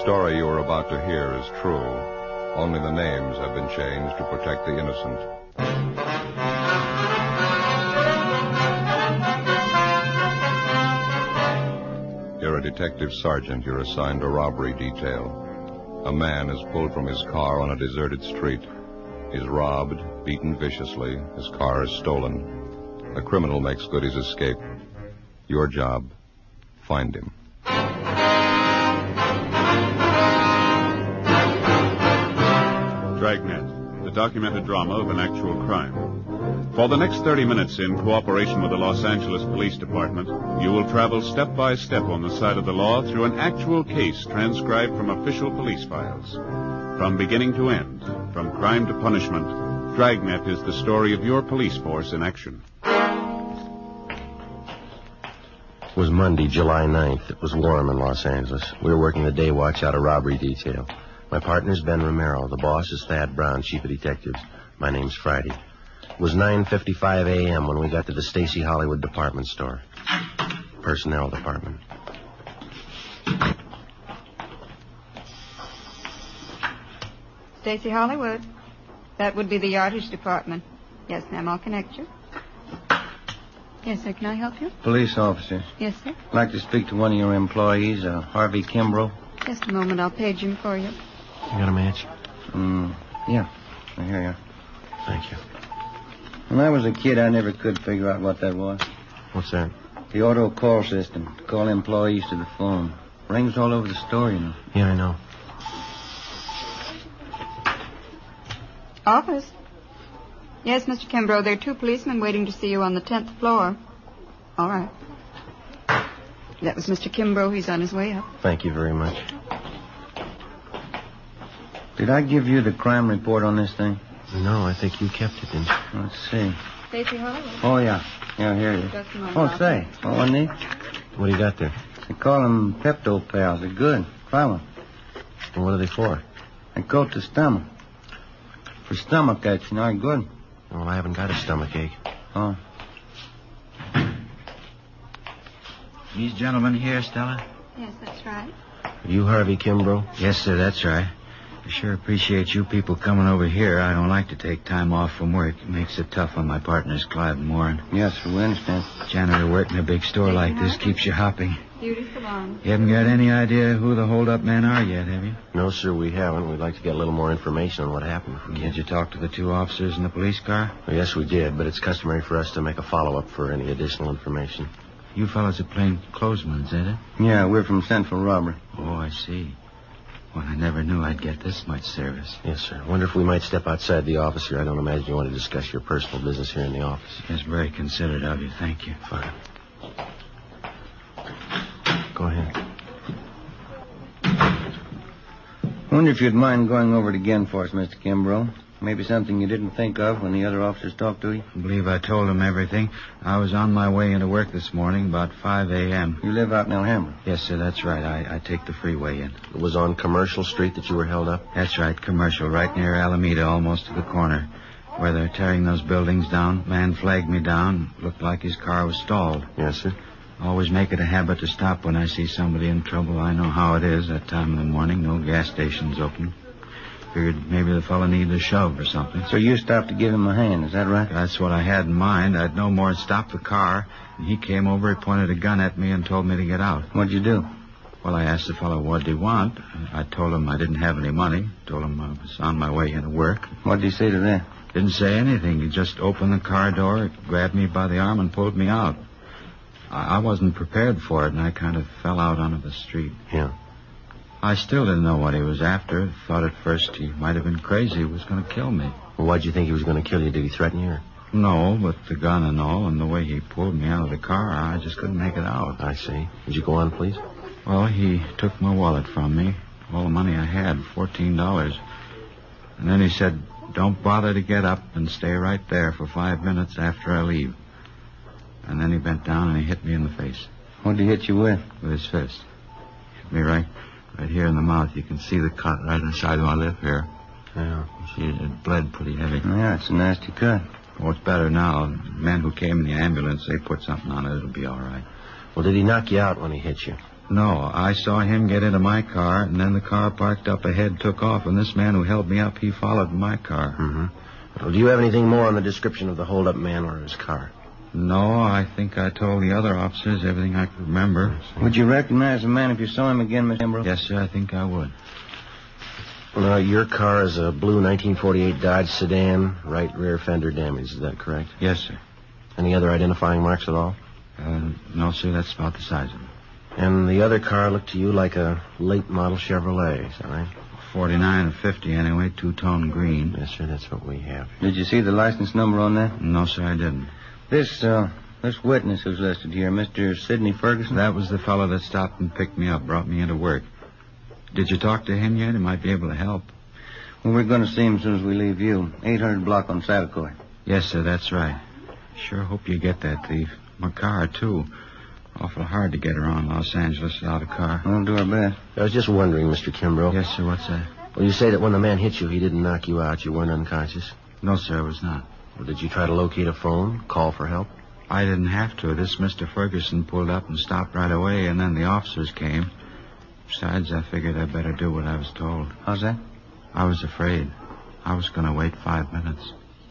story you are about to hear is true. Only the names have been changed to protect the innocent. You're a detective sergeant. You're assigned a robbery detail. A man is pulled from his car on a deserted street. He's robbed, beaten viciously. His car is stolen. The criminal makes good his escape. Your job, find him. Dragnet, the documented drama of an actual crime. For the next 30 minutes, in cooperation with the Los Angeles Police Department, you will travel step by step on the side of the law through an actual case transcribed from official police files. From beginning to end, from crime to punishment, Dragnet is the story of your police force in action. It was Monday, July 9th. It was warm in Los Angeles. We were working the day watch out of robbery detail. My partner's Ben Romero. The boss is Thad Brown, chief of detectives. My name's Friday. It was 9:55 a.m. when we got to the Stacy Hollywood department store. Personnel department. Stacy Hollywood. That would be the yardage department. Yes, ma'am, I'll connect you. Yes, sir, can I help you? Police officer. Yes, sir. I'd like to speak to one of your employees, Harvey Kimbrough. Just a moment, I'll page him for you. You got a match? Yeah. Here you are. Thank you. When I was a kid, I never could figure out what that was. What's that? The auto call system. To call employees to the phone. Rings all over the store, you know. Yeah, I know. Office? Yes, Mr. Kimbrough, there are 2 policemen waiting to see you on the 10th floor. All right. That was Mr. Kimbrough. He's on his way up. Thank you very much. Did I give you the crime report on this thing? No, I think you kept it, didn't you? Let's see. Stacy Hollywood. Oh, yeah. Yeah, here it is. Just a moment. Oh, say. Oh, wasn't he? What do you got there? They call them Pepto Pals. They're good. Try one. Well, what are they for? They coat the stomach. For stomach aches, you know, they're good. Well, I haven't got a stomachache. Oh. These gentlemen here, Stella? Yes, that's right. Are you Harvey Kimbrough? Yes, sir, that's right. I sure appreciate you people coming over here. I don't like to take time off from work. It makes it tough on my partners, Clive and Warren. Yes, sir, we understand. Janitor work in a big store like this keeps you hopping. Beautiful on. You haven't got any idea who the hold-up men are yet, have you? No, sir, we haven't. We'd like to get a little more information on what happened. Did you talk to the 2 officers in the police car? Well, yes, we did, but it's customary for us to make a follow-up for any additional information. You fellas are plain clothesmen, is it? Yeah, we're from Central Robbery. Oh, I see. Well, I never knew I'd get this much service. Yes, sir. Wonder if we might step outside the office here. I don't imagine you want to discuss your personal business here in the office. That's very considerate of you. Thank you. Fine. Go ahead. Wonder if you'd mind going over it again for us, Mr. Kimbrough. Maybe something you didn't think of when the other officers talked to you. I believe I told them everything. I was on my way into work this morning about 5 a.m. You live out in Alhambra? Yes, sir, that's right. I take the freeway in. It was on Commercial Street that you were held up? That's right, Commercial, right near Alameda, almost to the corner. Where they're tearing those buildings down. Man flagged me down. Looked like his car was stalled. Yes, sir. Always make it a habit to stop when I see somebody in trouble. I know how it is that time of the morning. No gas stations open. Figured maybe the fellow needed a shove or something. So you stopped to give him a hand, is that right? That's what I had in mind. I'd no more stop the car. And he came over, he pointed a gun at me and told me to get out. What'd you do? Well, I asked the fellow what did he want. I told him I didn't have any money. Told him I was on my way into work. What'd he say to that? Didn't say anything. He just opened the car door, grabbed me by the arm, and pulled me out. I wasn't prepared for it, and I kind of fell out onto the street. Yeah. I still didn't know what he was after. Thought at first he might have been crazy. He was going to kill me. Well, why'd you think he was going to kill you? Did he threaten you? Or? No, but the gun and all, and the way he pulled me out of the car, I just couldn't make it out. I see. Would you go on, please? Well, he took my wallet from me. All the money I had, $14. And then he said, don't bother to get up and stay right there for 5 minutes after I leave. And then he bent down and he hit me in the face. What'd he hit you with? With his fist. Hit me right here in the mouth. You can see the cut right inside my lip here. Yeah. See, it bled pretty heavy. Yeah, it's a nasty cut. Oh, it's better now. The men who came in the ambulance, they put something on it. It'll be all right. Well, did he knock you out when he hit you? No, I saw him get into my car, and then the car parked up ahead took off, and this man who held me up, he followed my car. Mm-hmm. Well, do you have anything more on the description of the hold-up man or his car? No, I think I told the other officers everything I could remember. Would you recognize the man if you saw him again, Mr. Kimbrough? Yes, sir, I think I would. Well, your car is a blue 1948 Dodge sedan, right rear fender damage. Is that correct? Yes, sir. Any other identifying marks at all? No, sir, that's about the size of it. And the other car looked to you like a late model Chevrolet, is that right? 49 or 50 anyway, two-tone green. Yes, sir, that's what we have. Did you see the license number on that? No, sir, I didn't. This witness who's listed here, Mr. Sidney Ferguson? That was the fellow that stopped and picked me up, brought me into work. Did you talk to him yet? He might be able to help. Well, we're going to see him as soon as we leave you. 800 block on Satakoy. Yes, sir, that's right. Sure hope you get that thief. My car, too. Awful hard to get around Los Angeles without a car. We'll do our best. I was just wondering, Mr. Kimbrough. Yes, sir, what's that? Well, you say that when the man hit you, he didn't knock you out. You weren't unconscious. No, sir, I was not. Well, did you try to locate a phone, call for help? I didn't have to. This Mr. Ferguson pulled up and stopped right away, and then the officers came. Besides, I figured I'd better do what I was told. How's that? I was afraid. I was going to wait 5 minutes.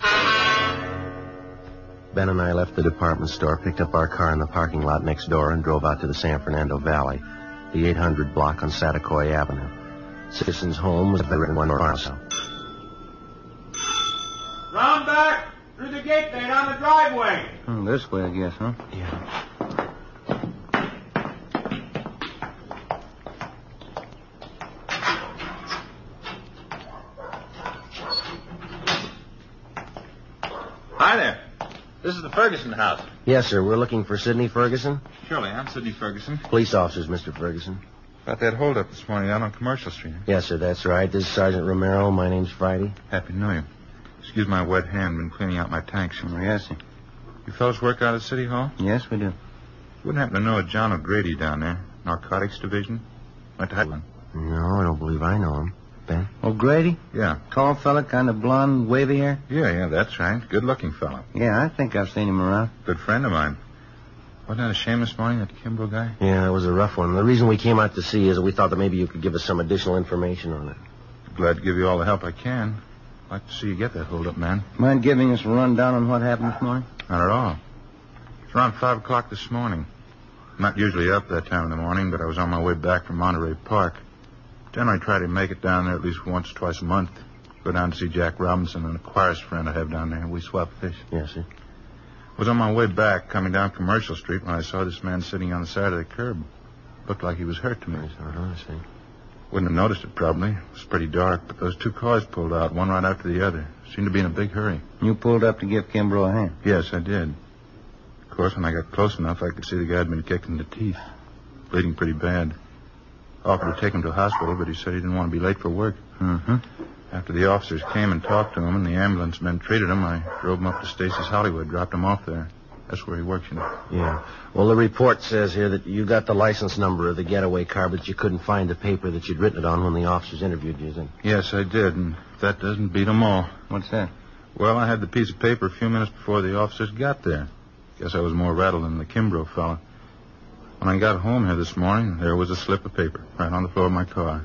Ben and I left the department store, picked up our car in the parking lot next door, and drove out to the San Fernando Valley, the 800 block on Satakoy Avenue. Citizen's home was the one farmhouse. Round back! Through the gate there, down the driveway. This way, I guess, huh? Yeah. Hi there. This is the Ferguson house. Yes, sir. We're looking for Sidney Ferguson. Surely, I'm Sidney Ferguson. Police officers, Mr. Ferguson. About that holdup this morning out on Commercial Street. Yes, sir, that's right. This is Sergeant Romero. My name's Friday. Happy New Year. Excuse my wet hand. Been cleaning out my tanks. Yes, sir. You fellas work out at City Hall? Yes, we do. Wouldn't happen to know a John O'Grady down there. Narcotics Division. Went to Highland. No, I don't believe I know him. Ben? O'Grady? Yeah. Tall fella, kind of blonde, wavy hair? Yeah, that's right. Good-looking fellow. Yeah, I think I've seen him around. Good friend of mine. Wasn't that a shame this morning, that Kimbrough guy? Yeah, it was a rough one. The reason we came out to see is that we thought that maybe you could give us some additional information on it. Glad to give you all the help I can. I'd like to see you get that holdup, man. Mind giving us a rundown on what happened this morning? Not at all. It's around 5 o'clock this morning. I'm not usually up that time in the morning, but I was on my way back from Monterey Park. Generally try to make it down there at least once or twice a month. Go down to see Jack Robinson, an Aquarius friend I have down there. We swap fish. Yes, sir. I was on my way back, coming down Commercial Street, when I saw this man sitting on the side of the curb. Looked like he was hurt to me. I see. Wouldn't have noticed it, probably. It was pretty dark, but those two cars pulled out, one right after the other. Seemed to be in a big hurry. You pulled up to give Kimbrough a hand? Yes, I did. Of course, when I got close enough, I could see the guy had been kicked in the teeth. Bleeding pretty bad. Offered to take him to the hospital, but he said he didn't want to be late for work. Mm-hmm. After the officers came and talked to him and the ambulance men treated him, I drove him up to Stacy's Hollywood, dropped him off there. That's where he works, you know. Yeah. Well, the report says here that you got the license number of the getaway car, but you couldn't find the paper that you'd written it on when the officers interviewed you, then? Yes, I did, and that doesn't beat them all. What's that? Well, I had the piece of paper a few minutes before the officers got there. Guess I was more rattled than the Kimbrough fella. When I got home here this morning, there was a slip of paper right on the floor of my car.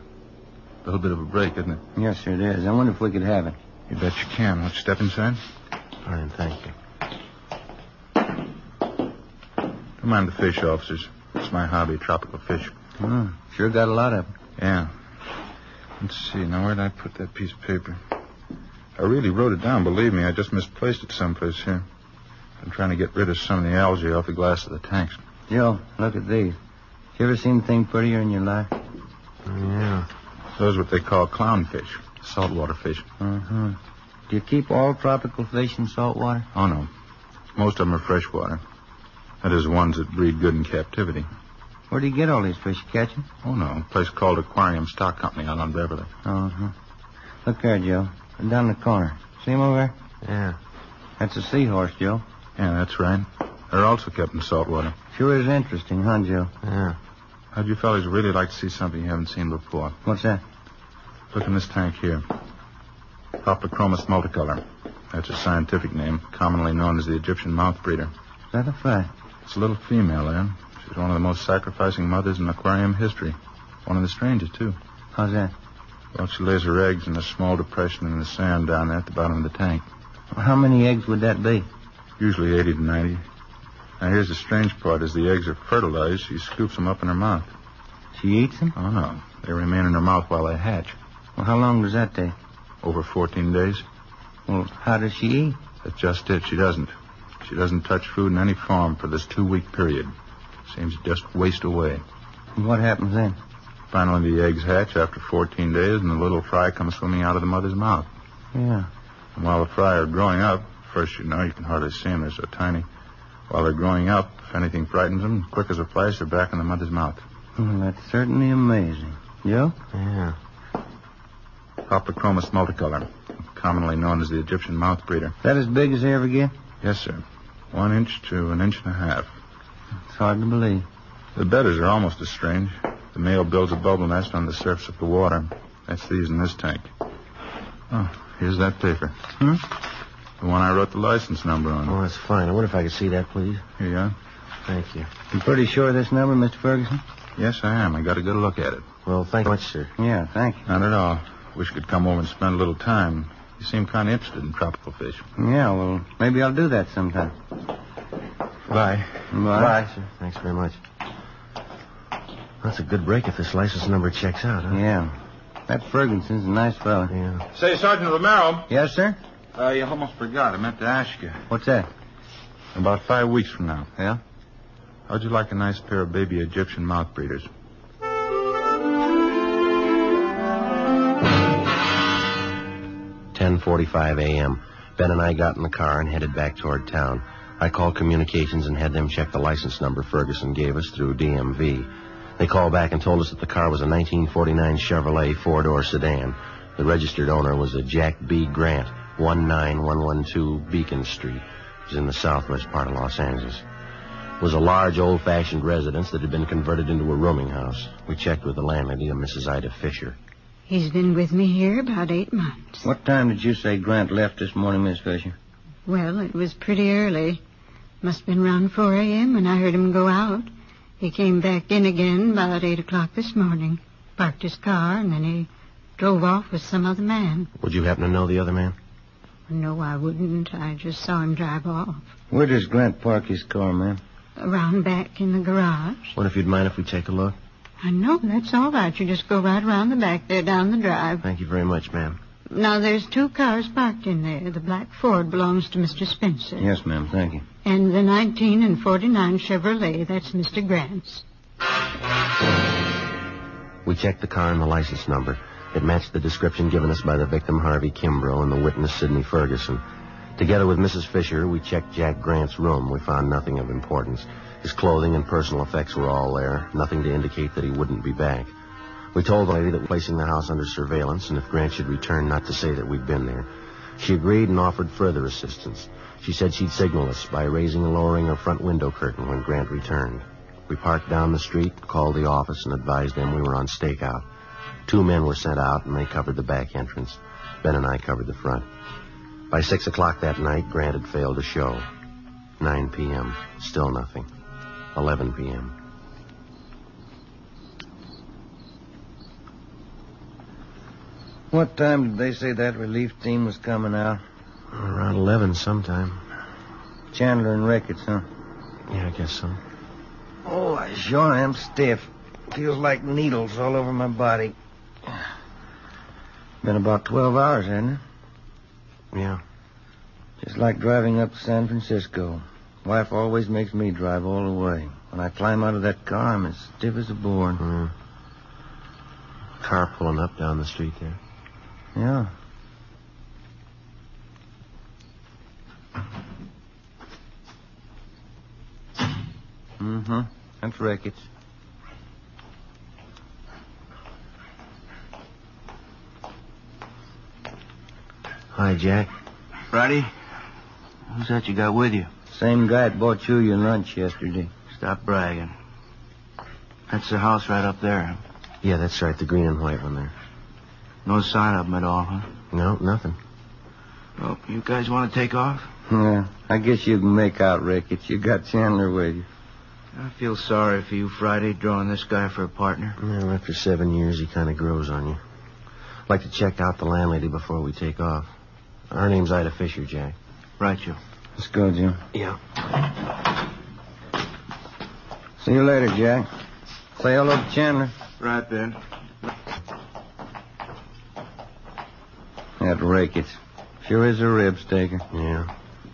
A little bit of a break, isn't it? Yes, sir, it is. I wonder if we could have it. You bet you can. Want you step inside? Fine, thank you. Don't mind the fish, officers. It's my hobby, tropical fish. Sure got a lot of them. Yeah. Let's see. Now, where did I put that piece of paper? I really wrote it down, believe me. I just misplaced it someplace here. I'm trying to get rid of some of the algae off the glass of the tanks. Joe, look at these. You ever seen anything prettier in your life? Yeah. Those are what they call clownfish, saltwater fish. Mm-hmm. Do you keep all tropical fish in salt water? Oh, no. Most of them are freshwater. That is, ones that breed good in captivity. Where do you get all these fish? You catch them? Oh, no. A place called Aquarium Stock Company out on Beverly. Uh-huh. Look there, Joe. Down the corner. See him over there? Yeah. That's a seahorse, Joe. Yeah, that's right. They're also kept in salt water. Sure is interesting, huh, Joe? Yeah. How'd you fellas really like to see something you haven't seen before? What's that? Look in this tank here. Hoplochromos multicolor. That's a scientific name, commonly known as the Egyptian mouth breeder. Is that a fact? It's a little female there. She's one of the most sacrificing mothers in aquarium history. One of the strangest, too. How's that? Well, she lays her eggs in a small depression in the sand down there at the bottom of the tank. How many eggs would that be? Usually 80 to 90. Now, here's the strange part. As the eggs are fertilized, she scoops them up in her mouth. She eats them? Oh, no. They remain in her mouth while they hatch. Well, how long does that take? Over 14 days. Well, how does she eat? That's just it. She doesn't. She doesn't touch food in any form for this 2-week period. Seems to just waste away. What happens then? Finally, the eggs hatch after 14 days, and the little fry comes swimming out of the mother's mouth. Yeah. And while the fry are growing up, first you can hardly see them. They're so tiny. While they're growing up, if anything frightens them, quick as a flash, they're back in the mother's mouth. Well, that's certainly amazing. Joe? Yeah. Hoplochromos multicolor, commonly known as the Egyptian mouth breeder. That as big as they ever get? Yes, sir. 1 inch to 1.5 inches. It's hard to believe. The bedders are almost as strange. The male builds a bubble nest on the surface of the water. That's these in this tank. Oh, here's that paper. The one I wrote the license number on. Oh, that's fine. I wonder if I could see that, please. Here you are. Thank you. You pretty sure of this number, Mr. Ferguson? Yes, I am. I got a good look at it. Well, thank you much, sir. Yeah, thank you. Not at all. Wish you could come over and spend a little time. You seem kind of interested in tropical fish. Yeah, well, maybe I'll do that sometime. Bye. Bye. Sir. Thanks very much. That's a good break if this license number checks out, huh? Yeah. That Ferguson's a nice fella. Yeah. Say, Sergeant Romero. Yes, sir? You almost forgot. I meant to ask you. What's that? About 5 weeks from now. Yeah? How'd you like a nice pair of baby Egyptian mouth breeders? "10:45 a.m. Ben and I got in the car and headed back toward town. I called communications and had them check the license number Ferguson gave us through DMV. They called back and told us that the car was a 1949 Chevrolet 4-door sedan. The registered owner was a Jack B. Grant, 19112 Beacon Street. It was in the southwest part of Los Angeles. It was a large, old-fashioned residence that had been converted into a rooming house. We checked with the landlady, a Mrs. Ida Fisher. He's been with me here about 8 months. What time did you say Grant left this morning, Miss Fisher? Well, it was pretty early. Must have been around 4 a.m. when I heard him go out. He came back in again about 8 o'clock this morning. Parked his car, and then he drove off with some other man. Would you happen to know the other man? No, I wouldn't. I just saw him drive off. Where does Grant park his car, ma'am? Around back in the garage. What if you'd mind if we take a look? I know, that's all right. You just go right around the back there down the drive. Thank you very much, ma'am. Now, there's 2 cars parked in there. The black Ford belongs to Mr. Spencer. Yes, ma'am. Thank you. And the 19 and 49 Chevrolet, that's Mr. Grant's. We checked the car and the license number. It matched the description given us by the victim, Harvey Kimbrough, and the witness, Sidney Ferguson. Together with Mrs. Fisher, we checked Jack Grant's room. We found nothing of importance. His clothing and personal effects were all there, nothing to indicate that he wouldn't be back. We told the lady that we're placing the house under surveillance, and if Grant should return, not to say that we'd been there. She agreed and offered further assistance. She said she'd signal us by raising and lowering her front window curtain when Grant returned. We parked down the street, called the office, and advised them we were on stakeout. 2 men were sent out, and they covered the back entrance. Ben and I covered the front. By 6 o'clock that night, Grant had failed to show. 9 p.m., still nothing. 11 p.m. What time did they say that relief team was coming out? Around 11 sometime. Chandler and Ricketts, huh? Yeah, I guess so. Oh, I sure am stiff. Feels like needles all over my body. Been about 12 hours, hasn't it? Yeah. Just like driving up to San Francisco. Wife always makes me drive all the way. When I climb out of that car, I'm as stiff as a board. Car pulling up down the street there. Yeah. Mm-hmm. That's Ricketts. Hi, Jack. Friday? Who's that you got with you? Same guy that bought you your lunch yesterday. Stop bragging. That's the house right up there. Yeah, that's right, the green and white one there. No sign of them at all, huh? No, nothing. Well, you guys want to take off? Yeah, I guess you can make out Ricketts. You got Chandler with you. I feel sorry for you, Friday, drawing this guy for a partner. Well, after 7 years, he kind of grows on you. I'd like to check out the landlady before we take off. Her name's Ida Fisher, Jack. Right, Joe. Let's go, Jim. Yeah. See you later, Jack. Say hello to Chandler. Right, Ben. That Ricketts. Sure is a rib staker. Yeah.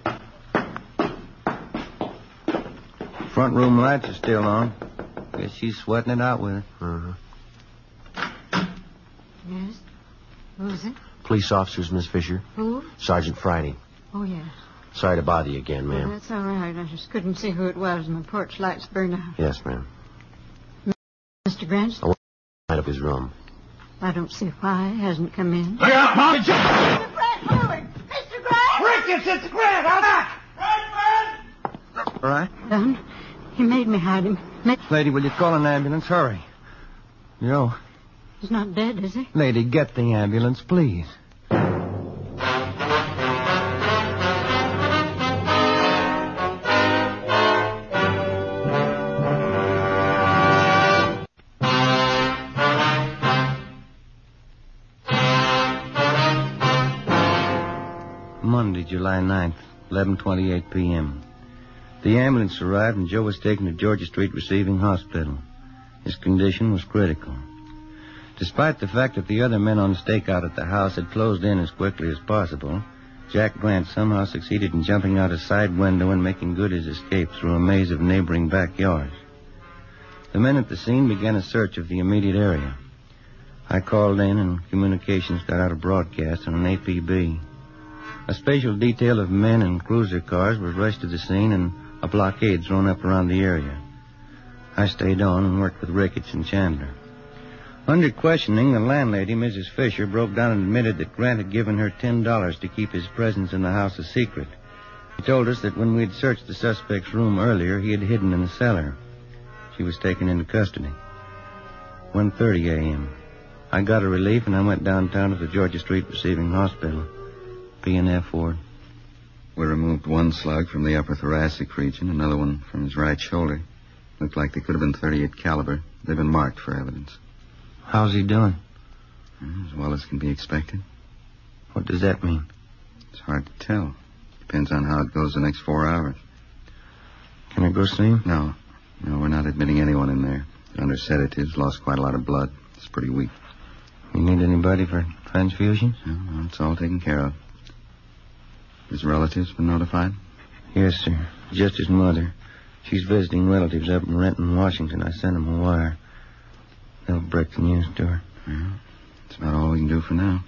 Front room lights are still on. Guess she's sweating it out with it. Uh-huh. Yes? Who's it? Police officers, Miss Fisher. Who? Sergeant Friday. Oh, yes. Sorry to bother you again, Oh, ma'am. that's all right. I just couldn't see who it was. My porch lights burned out. Yes, ma'am. Mr. Grant? I want to light up his room. I don't see why he hasn't come in. Look out, Mom! Mr. Grant, moving! Mr. Grant! Ricketts, it's Grant! Out back! Right, All right? Done. He made me hide him. Lady, will you call an ambulance? Hurry. Joe. He's not dead, is he? Lady, get the ambulance, please. Monday, July 9th, 11:28 p.m. The ambulance arrived and Joe was taken to Georgia Street Receiving Hospital. His condition was critical. Despite the fact that the other men on stakeout at the house had closed in as quickly as possible, Jack Grant somehow succeeded in jumping out a side window and making good his escape through a maze of neighboring backyards. The men at the scene began a search of the immediate area. I called in and communications got out a broadcast on an APB. A special detail of men and cruiser cars was rushed to the scene and a blockade thrown up around the area. I stayed on and worked with Ricketts and Chandler. Under questioning, the landlady, Mrs. Fisher, broke down and admitted that Grant had given her $10 to keep his presence in the house a secret. He told us that when we had searched the suspect's room earlier, he had hidden in the cellar. She was taken into custody. 1:30 a.m. I got a relief and I went downtown to the Georgia Street Receiving Hospital. P&F ward. We removed one slug from the upper thoracic region, another one from his right shoulder. Looked like they could have been .38 caliber. They've been marked for evidence. How's he doing? As well as can be expected. What does that mean? It's hard to tell. Depends on how it goes the next 4 hours. Can I go see him? No, we're not admitting anyone in there. They're under sedatives, lost quite a lot of blood. It's pretty weak. You need anybody for transfusions? No, it's all taken care of. His relatives been notified? Yes, sir. Just his mother. She's visiting relatives up in Renton, Washington. I sent them a wire. They'll break the news to her. Yeah, that's about all we can do for now.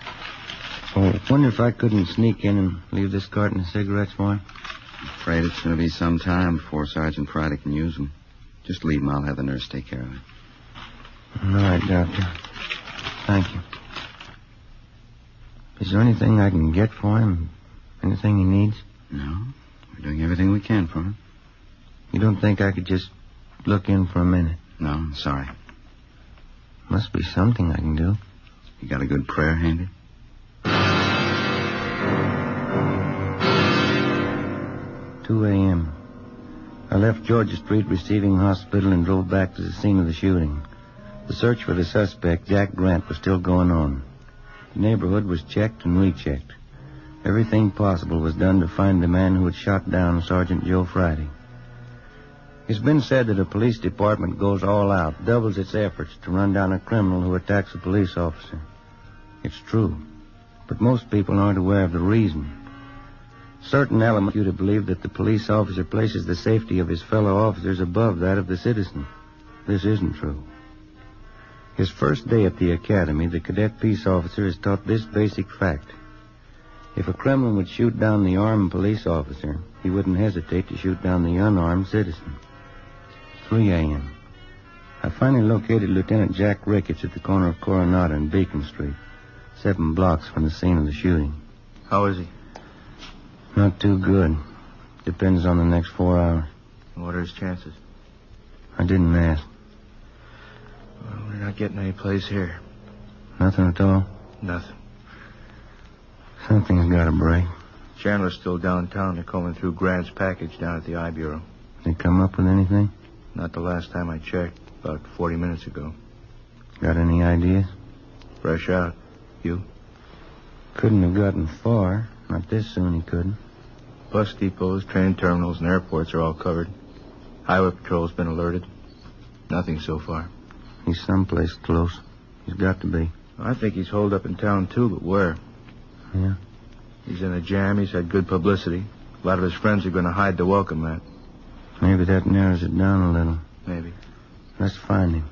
Oh, I wonder if I couldn't sneak in and leave this carton of cigarettes for him. I'm afraid it's going to be some time before Sergeant Friday can use them. Just leave them. I'll have the nurse take care of it. All right, Doctor. Thank you. Is there anything I can get for him? Anything he needs? No. We're doing everything we can for him. You don't think I could just look in for a minute? No, I'm sorry. Must be something I can do. You got a good prayer handy? 2 a.m. I left Georgia Street Receiving Hospital and drove back to the scene of the shooting. The search for the suspect, Jack Grant, was still going on. The neighborhood was checked and rechecked. Everything possible was done to find the man who had shot down Sergeant Joe Friday. It's been said that a police department goes all out, doubles its efforts to run down a criminal who attacks a police officer. It's true, but most people aren't aware of the reason. Certain elements you to believe that the police officer places the safety of his fellow officers above that of the citizen. This isn't true. His first day at the academy, the cadet peace officer is taught this basic fact. If a criminal would shoot down the armed police officer, he wouldn't hesitate to shoot down the unarmed citizen. 3 a.m. I finally located Lieutenant Jack Ricketts at the corner of Coronado and Beacon Street, 7 blocks from the scene of the shooting. How is he? Not too good. Depends on the next 4 hours. What are his chances? I didn't ask. Well, we're not getting any place here. Nothing at all? Nothing. Something's got to break. Chandler's still downtown. They're combing through Grant's package down at the I Bureau. They come up with anything? Not the last time I checked. About 40 minutes ago. Got any ideas? Fresh out. You? Couldn't have gotten far. Not this soon he couldn't. Bus depots, train terminals, and airports are all covered. Highway patrol's been alerted. Nothing so far. He's someplace close. He's got to be. I think he's holed up in town, too, but where? Yeah? He's in a jam. He's had good publicity. A lot of his friends are going to hide to welcome that. Maybe that narrows it down a little. Maybe. Let's find him.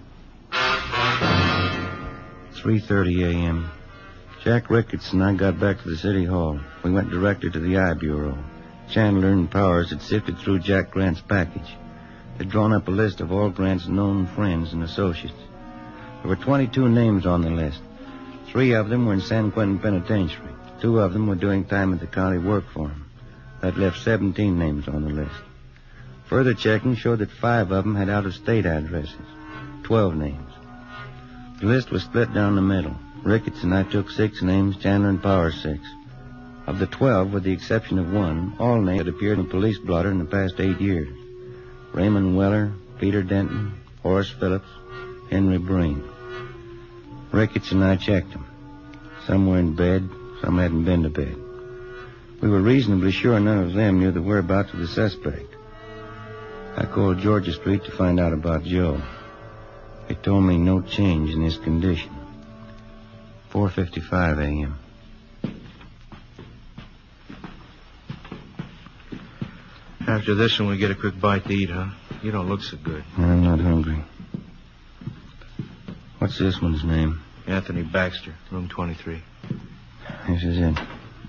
3:30 a.m. Jack Ricketts and I got back to the city hall. We went directly to the I Bureau. Chandler and Powers had sifted through Jack Grant's package. They'd drawn up a list of all Grant's known friends and associates. There were 22 names on the list. 3 of them were in San Quentin Penitentiary. 2 of them were doing time at the county work for him. That left 17 names on the list. Further checking showed that 5 of them had out-of-state addresses. 12 names. The list was split down the middle. Ricketts and I took 6 names, Chandler and Powers 6. Of the 12, with the exception of 1, all names had appeared in a police blotter in the past 8 years. Raymond Weller, Peter Denton, Horace Phillips, Henry Breen. Ricketts and I checked them. Some were in bed, some hadn't been to bed. We were reasonably sure none of them knew the whereabouts of the suspect. I called Georgia Street to find out about Joe. They told me no change in his condition. 4:55 a.m. After this one, we get a quick bite to eat, huh? You don't look so good. I'm not hungry. What's this one's name? Anthony Baxter, room 23. This is it.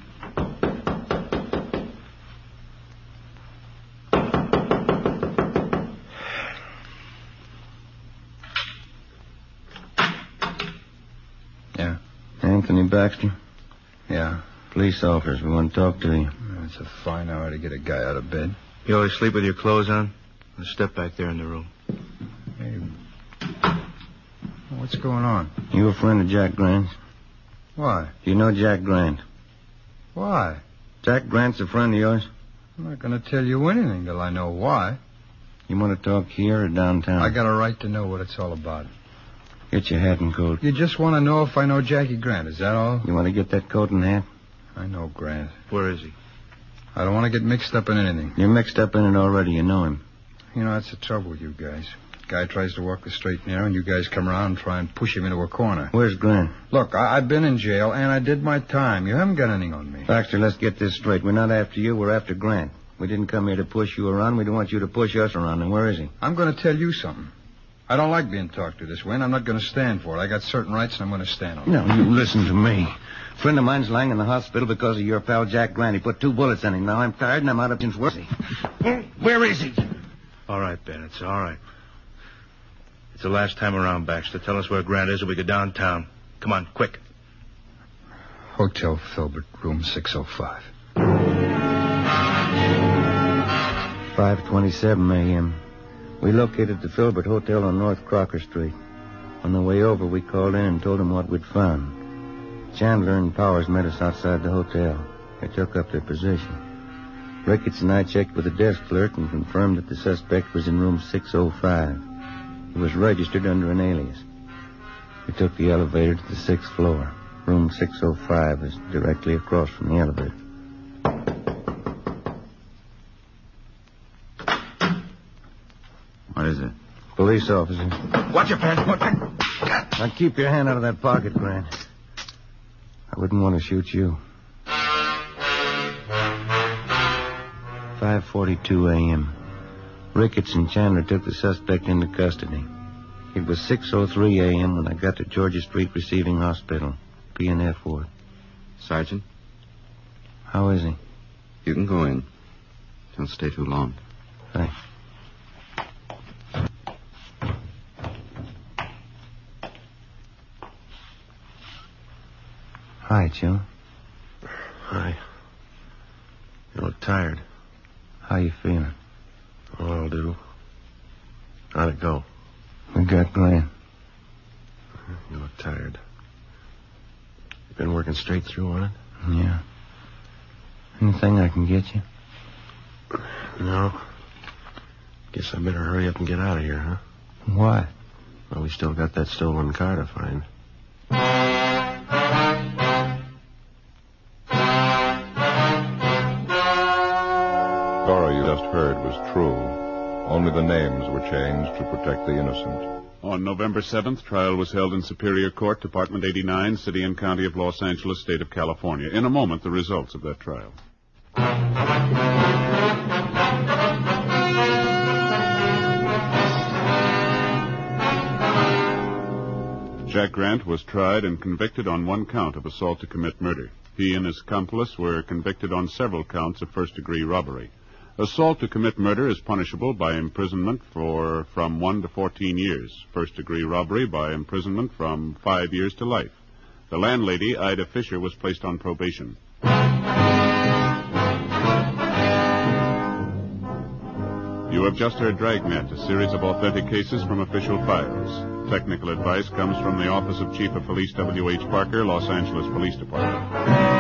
Yeah. Anthony Baxter? Yeah. Police officers, we want to talk to you. It's a fine hour to get a guy out of bed. You always sleep with your clothes on? Let's step back there in the room. Hey, what's going on? You a friend of Jack Grant's? Why? You know Jack Grant? Why? Jack Grant's a friend of yours? I'm not going to tell you anything till I know why. You want to talk here or downtown? I got a right to know what it's all about. Get your hat and coat. You just want to know if I know Jackie Grant, is that all? You want to get that coat and hat? I know Grant. Where is he? I don't want to get mixed up in anything. You're mixed up in it already. You know him. You know, that's the trouble with you guys. Guy tries to walk the straight and narrow, and you guys come around and try and push him into a corner. Where's Grant? Look, I've been in jail, and I did my time. You haven't got anything on me. Baxter, let's get this straight. We're not after you. We're after Grant. We didn't come here to push you around. We don't want you to push us around. And where is he? I'm going to tell you something. I don't like being talked to this way, and I'm not going to stand for it. I got certain rights, and I'm going to stand on them. No, you listen to me. A friend of mine's lying in the hospital because of your pal Jack Grant. He put 2 bullets in him. Now I'm tired, and I'm out of his work. Where is he? All right, Ben, it's all right. It's the last time around, Baxter. Tell us where Grant is or we go downtown. Come on, quick. Hotel Filbert, room 605. 5:27 a.m. We located the Filbert Hotel on North Crocker Street. On the way over, we called in and told them what we'd found. Chandler and Powers met us outside the hotel. They took up their position. Ricketts and I checked with the desk clerk and confirmed that the suspect was in room 605. He was registered under an alias. We took the elevator to the 6th floor. Room 605 is directly across from the elevator. What is it? Police officer. Watch your pants. Now keep your hand out of that pocket, Grant. I wouldn't want to shoot you. 5:42 a.m. Ricketts and Chandler took the suspect into custody. It was 6:03 a.m. when I got to Georgia Street Receiving Hospital, P&F ward. Sergeant? How is he? You can go in. Don't stay too long. Thanks. Hi, Joe. Hi. You look tired. How you feeling? Oh, I'll do. How'd it go? We got Grant. You look tired. You been working straight through on it? Yeah. Anything I can get you? No. Guess I better hurry up and get out of here, huh? Why? Well, we still got that stolen car to find. Story you just heard was true. Only the names were changed to protect the innocent. On November 7th, trial was held in Superior Court, Department 89, City and County of Los Angeles, State of California. In a moment, the results of that trial. Jack Grant was tried and convicted on one count of assault to commit murder. He and his accomplice were convicted on several counts of first-degree robbery. Assault to commit murder is punishable by imprisonment from 1 to 14 years. First-degree robbery by imprisonment from 5 years to life. The landlady, Ida Fisher, was placed on probation. You have just heard Dragnet, a series of authentic cases from official files. Technical advice comes from the Office of Chief of Police W.H. Parker, Los Angeles Police Department.